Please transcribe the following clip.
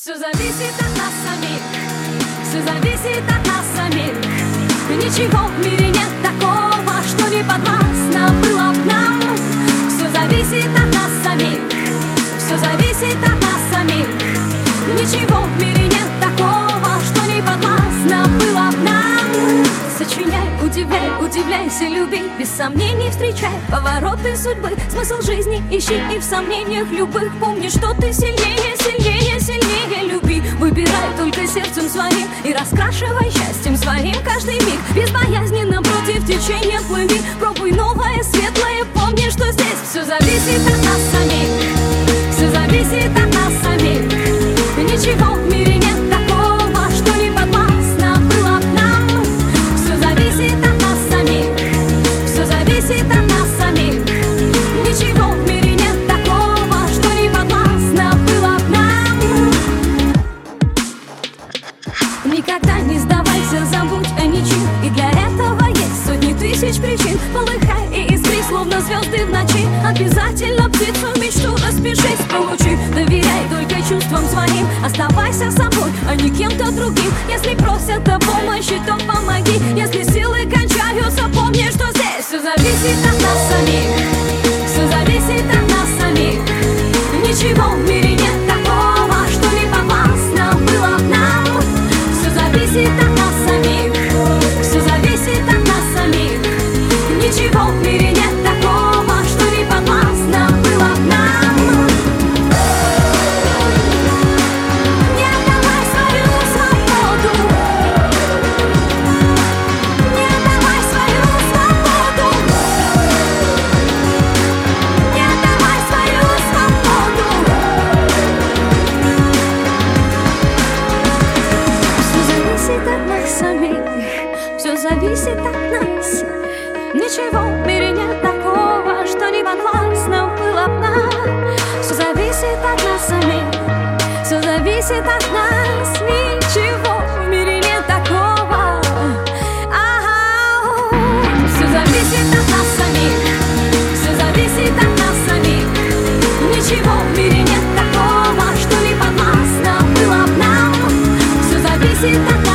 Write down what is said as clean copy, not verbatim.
Все зависит от нас самих, все зависит от нас самих. Ничего в мире нет такого, что не подвластно было б нам. Все зависит от нас самих, все зависит от нас самих. Ничего в мире нет такого, что не подвластно было б нам. Сочиняй, удивляй, удивляйся, люби, без сомнений встречай повороты судьбы. Смысл жизни ищи и в сомнениях любых помни, что ты сильнее, сильнее, сильнее. Люби, выбирай только сердцем своим и раскрашивай счастьем своим каждый миг. Безбоязненно против течения плыви, пробуй новое, светлое, помни, что здесь все зависит от нас самих, все зависит от нас самих. Ничего в мире нет такого, что не подвластно было б нам. Все зависит от нас самих, все зависит от нас самих. Ничего в мире нет такого, что не подвластно было б нам. Никогда не сдавайся, забудь о ничем, и для этого есть сотни тысяч причин. Полыхай и искри, словно звезды в ночи. Обязательно птицу мечту распишись, получи. Доверяй только чувствам своим, оставайся собой, а не кем-то другим. Если просят о помощи, то помоги. Если силы кончаются, помни, что здесь все зависит от нас самих, все зависит от нас самих. Ничего в мире нет такого, что не подвластно было б нам. Все зависит от нас самих, все зависит от нас самих. Ничего в мире нет такого, что не подвластно было б нам. Не отдавай свою свободу, не отдавай свою свободу, не отдавай свою свободу. Все зависит от нас самих, все зависит от нас. Ничего в мире нет такого, что не подвластно было б нам. Все зависит от нас самих, все зависит от нас. Ничего в мире нет такого. Все зависит от нас самих, все зависит от нас самих. Ничего в мире нет такого, что не подвластно было б нам. Все зависит от нас.